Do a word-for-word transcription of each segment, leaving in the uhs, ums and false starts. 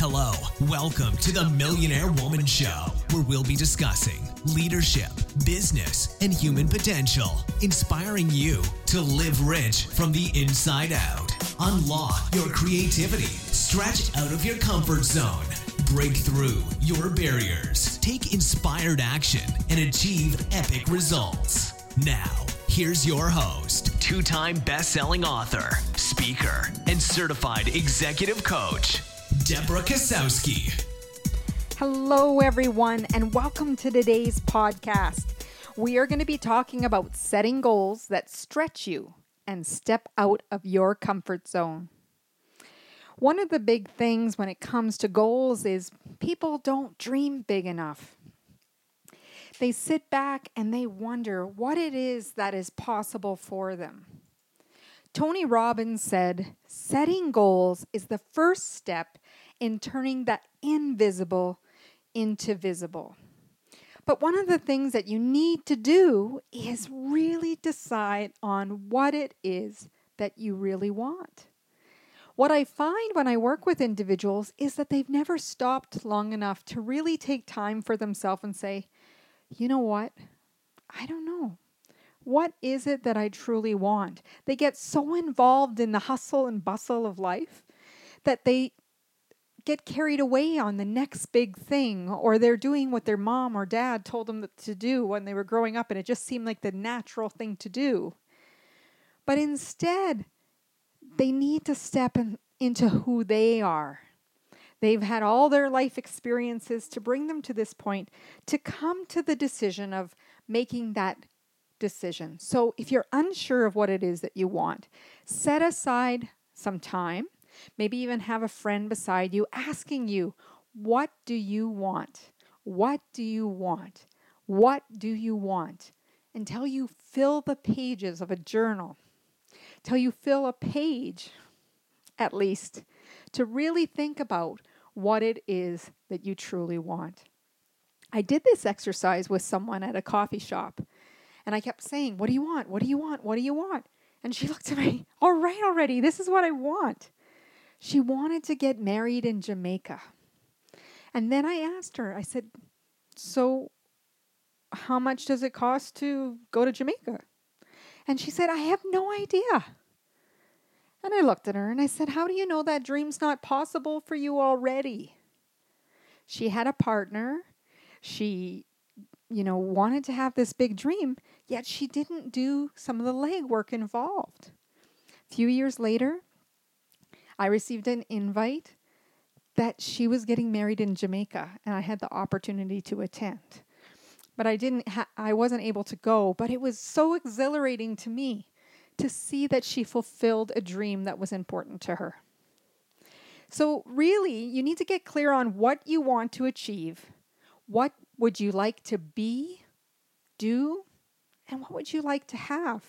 Hello, welcome to the Millionaire Woman Show, where we'll be discussing leadership, business, and human potential, inspiring you to live rich from the inside out. Unlock your creativity, stretch out of your comfort zone, break through your barriers, take inspired action, and achieve epic results. Now, here's your host, two-time best-selling author, speaker, and certified executive coach, Deborah Kasowski. Hello, everyone, and welcome to today's podcast. We are going to be talking about setting goals that stretch you and step out of your comfort zone. One of the big things when it comes to goals is people don't dream big enough. They sit back and they wonder what it is that is possible for them. Tony Robbins said, setting goals is the first step in turning the invisible into visible. But one of the things that you need to do is really decide on what it is that you really want. What I find when I work with individuals is that they've never stopped long enough to really take time for themselves and say, you know what? I don't know. What is it that I truly want? They get so involved in the hustle and bustle of life that they get carried away on the next big thing, or they're doing what their mom or dad told them to do when they were growing up, and it just seemed like the natural thing to do. But instead, they need to step in, into who they are. They've had all their life experiences to bring them to this point to come to the decision of making that decision. So if you're unsure of what it is that you want, set aside some time, maybe even have a friend beside you asking you, what do you want? What do you want? What do you want? Until you fill the pages of a journal, till you fill a page, at least, to really think about what it is that you truly want. I did this exercise with someone at a coffee shop, and I kept saying, what do you want? What do you want? What do you want? And she looked at me, all right already, this is what I want. She wanted to get married in Jamaica. And then I asked her, I said, so how much does it cost to go to Jamaica? And she said, I have no idea. And I looked at her and I said, how do you know that dream's not possible for you already? She had a partner. She, you know, wanted to have this big dream, yet she didn't do some of the legwork involved. A few years later, I received an invite that she was getting married in Jamaica, and I had the opportunity to attend. But I didn't ha- I wasn't able to go, but it was so exhilarating to me to see that she fulfilled a dream that was important to her. So really, you need to get clear on what you want to achieve. What would you like to be, do, and what would you like to have?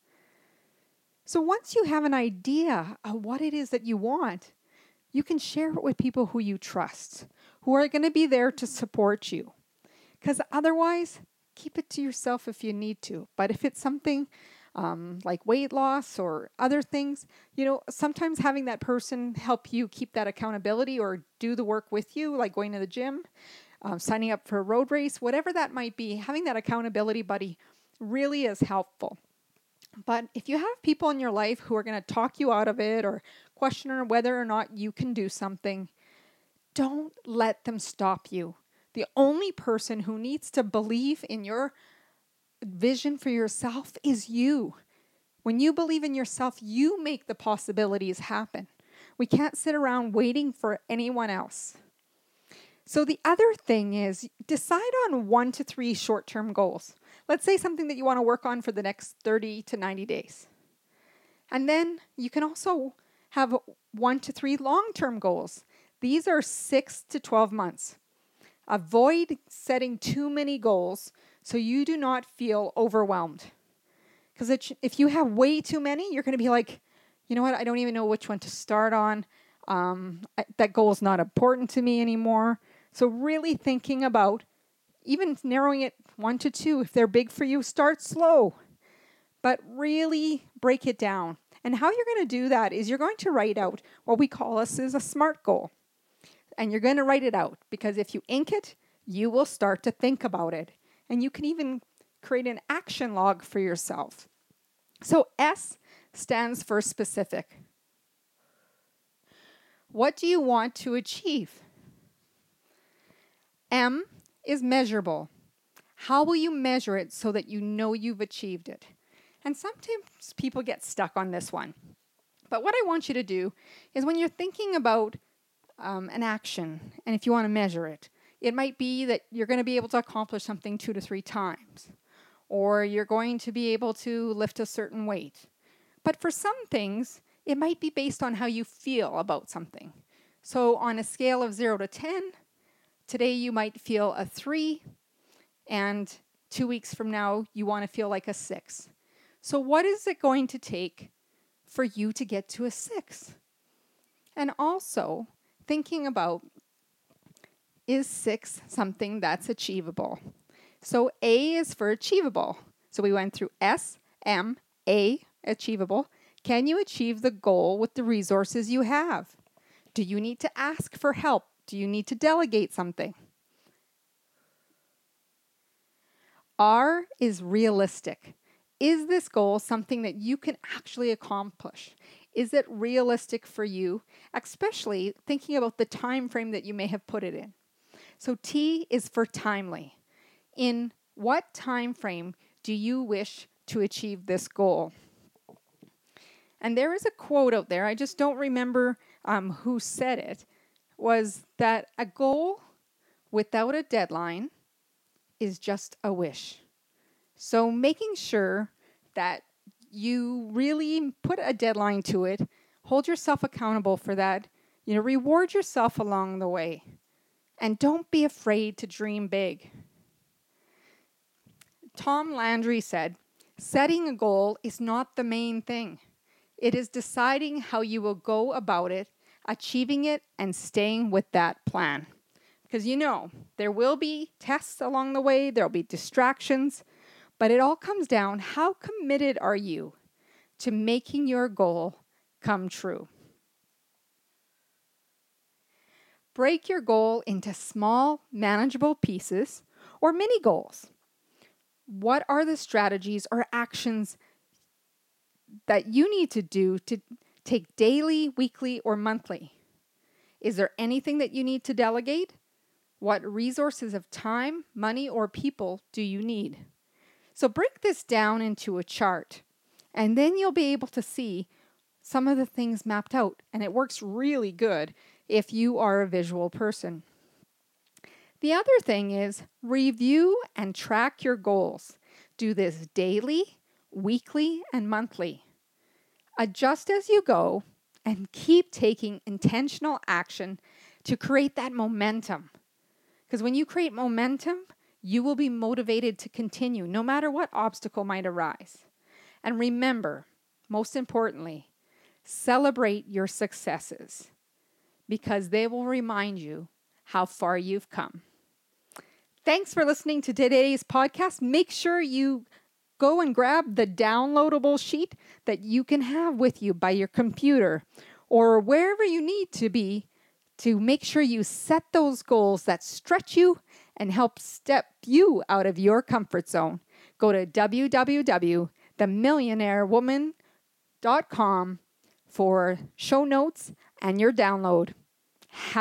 So once you have an idea of what it is that you want, you can share it with people who you trust, who are going to be there to support you. Because otherwise, keep it to yourself if you need to. But if it's something um, like weight loss or other things, you know, sometimes having that person help you keep that accountability or do the work with you, like going to the gym, um, signing up for a road race, whatever that might be, having that accountability buddy really is helpful. But if you have people in your life who are going to talk you out of it or question whether or not you can do something, don't let them stop you. The only person who needs to believe in your vision for yourself is you. When you believe in yourself, you make the possibilities happen. We can't sit around waiting for anyone else. So the other thing is decide on one to three short-term goals. Let's say something that you want to work on for the next thirty to ninety days. And then you can also have one to three long-term goals. These are six to twelve months. Avoid setting too many goals so you do not feel overwhelmed. Because if you have way too many, you're going to be like, you know what, I don't even know which one to start on. Um, I, that goal is not important to me anymore. So really thinking about even narrowing it one to two. If they're big for you, start slow. But really break it down. And how you're going to do that is you're going to write out what we call us is a SMART goal. and you're going to write it out, because if you ink it, you will start to think about it. And you can even create an action log for yourself. So S stands for specific. What do you want to achieve? M is measurable. How will you measure it so that you know you've achieved it? And sometimes people get stuck on this one. But what I want you to do is, when you're thinking about um, an action, and if you want to measure it, it might be that you're going to be able to accomplish something two to three times, or you're going to be able to lift a certain weight. But for some things, it might be based on how you feel about something. So on a scale of zero to ten, today you might feel a three, and two weeks from now, you want to feel like a six. So what is it going to take for you to get to a six? And also thinking about, is six something that's achievable? So A is for achievable. So we went through S, M, A, achievable. Can you achieve the goal with the resources you have? Do you need to ask for help? Do you need to delegate something? R is realistic. Is this goal something that you can actually accomplish? Is it realistic for you, especially thinking about the time frame that you may have put it in? So T is for timely. In what time frame do you wish to achieve this goal? And there is a quote out there, I just don't remember um, who said it, was that a goal without a deadline is just a wish. So making sure that you really put a deadline to it, hold yourself accountable for that, you know, reward yourself along the way. And don't be afraid to dream big. Tom Landry said, setting a goal is not the main thing. It is deciding how you will go about it, achieving it, and staying with that plan. Because you know, there will be tests along the way, there will be distractions, but it all comes down, how committed are you to making your goal come true? Break your goal into small, manageable pieces or mini goals. What are the strategies or actions that you need to do to take daily, weekly, or monthly? Is there anything that you need to delegate? What resources of time, money, or people do you need? So break this down into a chart, and then you'll be able to see some of the things mapped out. And it works really good if you are a visual person. The other thing is review and track your goals. Do this daily, weekly, and monthly. Adjust as you go and keep taking intentional action to create that momentum. Because when you create momentum, you will be motivated to continue no matter what obstacle might arise. And remember, most importantly, celebrate your successes, because they will remind you how far you've come. Thanks for listening to today's podcast. Make sure you go and grab the downloadable sheet that you can have with you by your computer or wherever you need to be to make sure you set those goals that stretch you and help step you out of your comfort zone. Go to w w w dot the millionaire woman dot com for show notes and your download.